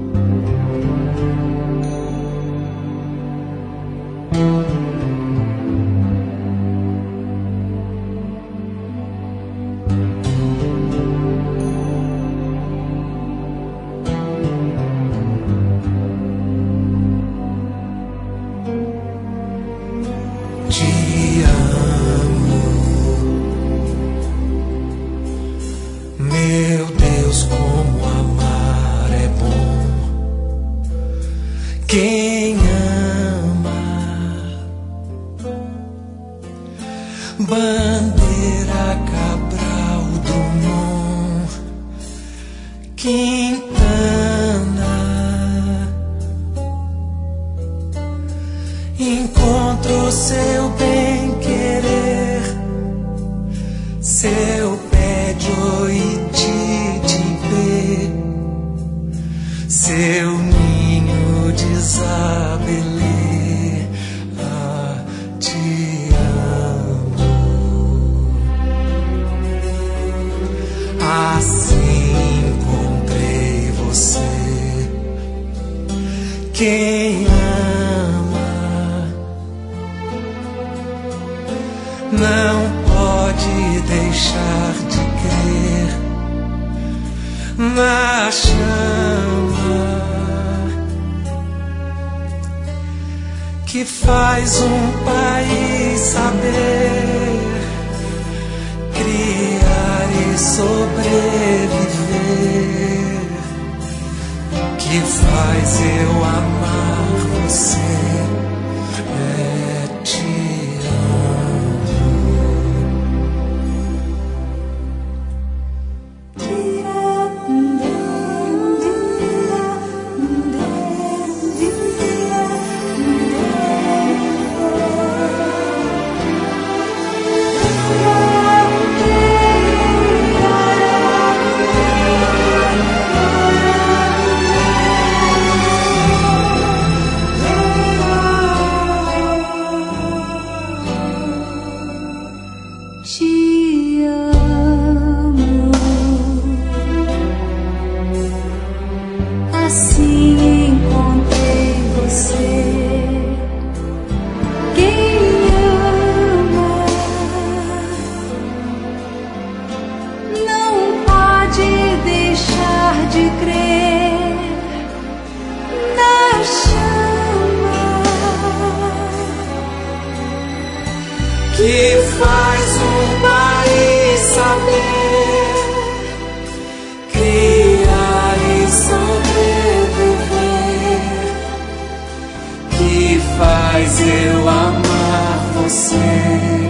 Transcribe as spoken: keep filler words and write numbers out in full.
Te amo, meu Deus, como amar é bom. Quem ama, Bandeira, Cabral, Drummond, Quintana, encontro seu bem-querer, seu pé de Oititibe, seu ninho de Isabelê. Ah, te amo. Assim encontrei você. Quem não pode deixar de crer na chama que faz um país saber criar e sobreviver, que faz eu amar você. É te Te amo, assim encontrei você. Quem ama não pode deixar de crer na chama que faz um país saber criar e sobreviver, que faz eu amar você.